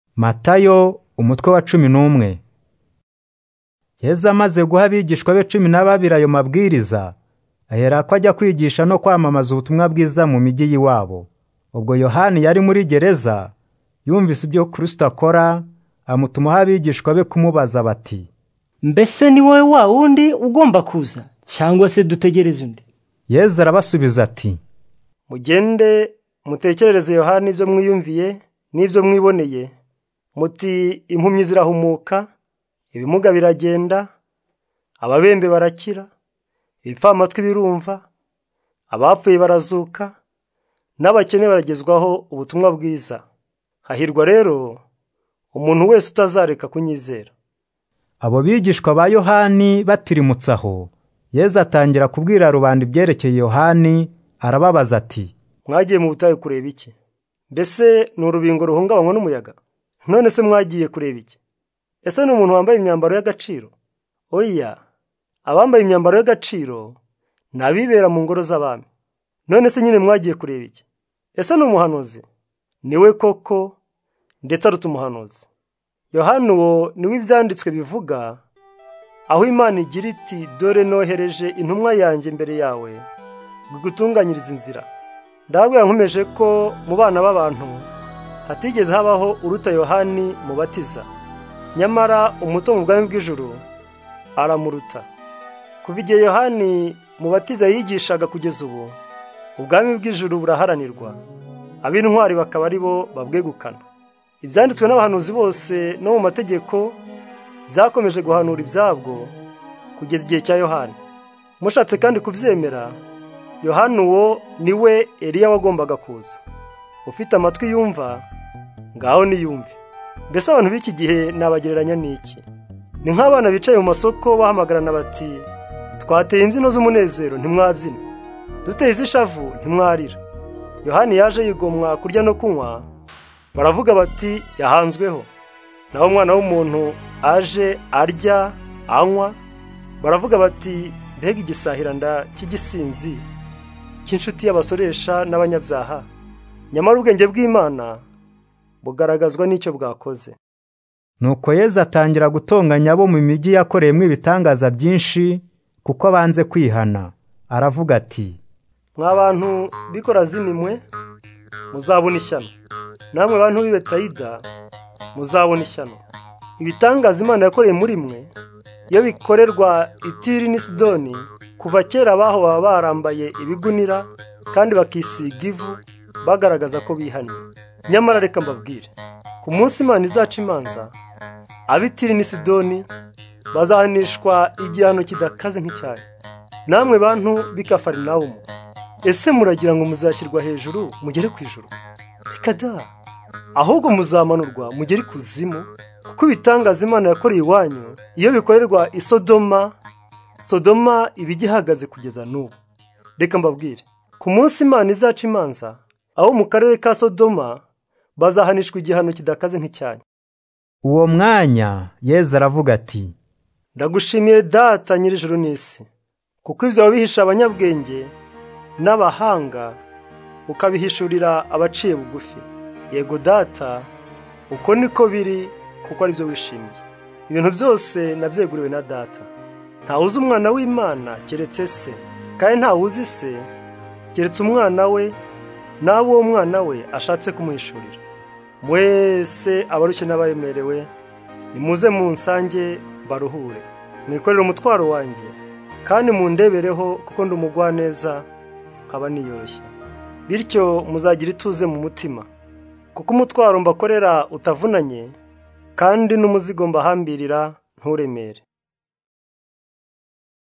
Matayo umutwe wa 11. Yesu amaze guha abigishwa be 12 ayo mabwiriza, aherako ajya kwigisha no kwamamaza ubutumwa bwiza mu migi y'iwabo. Ubwo Yohani yari muri gereza, yumvise ibyo Kristo akora, amutumaho abigishwa be kumubaza bati, mbese ni wowe wa wundi ugomba kuza, cyangwa se dutegereze undi? Yesu arabasubiza ati, mugende mutekerereze Yohani ibyo mwiyumviye n'ibyo mwiboneye, muti impumyi zirahumuka, ibimuga biragenda, ababembe barakira, ibipfamatwi birumva, abapfuye barazuka, n'abakene baragezwaho ubutumwa bwiza. Hahirwa rero umuntu wese utazareka kunyizera. Abo bigishwa ba Yohani batirimutse aho, Yesu atangira kubwira rubanda ibyerekeye Yohani, arababaza ati, mwagiye mu butayu kureba iki? Mbese ni urubingo ruhungabanywa n'umuyaga? None se mwagiye kureba iki? Ese ni umuntu wambaye imyambaro y'agaciro? Oya, abambaye imyambaro y'agaciro ni abibera mu ngoro z'abami. None se nyine mwagiye kureba iki? Ese ni umuhanuzi? Niwe koko, ndetse aruta umuhanuzi. Yohani uwo niwe ibyanditswe bivuga, aho Imana igira iti, dore nohereje intumwa yanjye imbere yawe, gutunganyiriza inzira. Ndababwira nkomeje ko mu bana b'abantu hatigeze habaho uruta Yohani mubatiza. Nyamara umuto mu bwami bw'ijuru aramuruta. Kuva igihe Yohani mubatiza yigishaga kugeza ubu, ubwami bw'ijuru buraharanirwa, ab'intwari bakaba ari bo babwegukana. Ibyanditswe n'abahanuzi bose no mu mategeko byakomeje guhanura ibyabwo kugeza igihe cya Yohani. Mushatse kandi kubyemera, Yohani uwo niwe Eliya wagombaga kuza. Ufite amatwi yumva, ngaho niyumve. Mbese abantu b'iki gihe nabagereranya n'iki? Ni nk'abana bicaye mu masoko bahamagarana bati, twateye imbyino z'umunezero ntimwabyina, duteye iz'ishavu ntimwarira. Yohani yaje yigomwa kurya no kunywa, baravuga bati yahanzweho. Naho umwana w'umuntu aje arya anywa, baravuga bati mbega igisahiranda cy'igisinzi cy'inshuti y'abasoresha n'abanyabyaha. Nyamara ubwenge bw'Imana bugaragazwa n'icyo bwakoze. Nuko Yesu atangira gutonganya abo mu migi yakoreyemo ibitangaza byinshi, kuko banze kwihana. Aravuga ati, mwa bantu b'Ikorazini mwe, muzabona ishyano. Namwe bantu b'i Betsayida, muzabona ishyano. Ibitangaza Imana yakoreye muri mwe, iyo bikorerwa i Tiri n'i Sidoni, kuva kera abaho baba barambaye ibigunira kandi bakisiga ivu, bagaragaza ko bihannye. Nyamara reka mbabwire, ku munsi Imana izaca imanza, ab'i Tiri n'i Sidoni bazahanishwa igihano kidakaze nk'icyayi. Namwe bantu b'i Kafarinawumu, ese muragira ngo muzashyirwa hejuru mugere ku ijuru? Reka da, ahubwo muzamanurwa mugere ikuzimu, kuko ibitangaza Imana yakoreye iwanyu iyo bikorerwa i Sodoma, Sodoma iba igihagaze kugeza n'ubu. Reka mbabwire, ku munsi Imana izaca imanza, aho mu karere ka Sodoma bazahanishwa igihano kidakaze nk'icyayi. Uwo mwanya Yesu aravuga ati, ndagushimiye Data nyir'ijuru n'isi, kuko ibyo wabihisha abanyabwenge n'abahanga, ukabihishurira abaciye bugufi. Yego Data, uko niko biri, kuko ari byo wishimiye. Ibintu byose nabyeguriwe na Data. Ntawe uzi umwana w'Imana keretse se, kandi ntawe uzi se keretse umwana we, n'abo uwo mwana we ashatse kumuhishurira. Mwese abarushye n'abaremerewe, nimuze munsange baruhure. Mwikorere umutwaro wanjye, kandi mundebereho, kuko ndi umugwaneza nkaba niyoroshya. Bityo muzagira ituze mu mutima, kuko umutwaro mbakorera utavunanye, kandi n'umuzigo mbahambirira nturemere.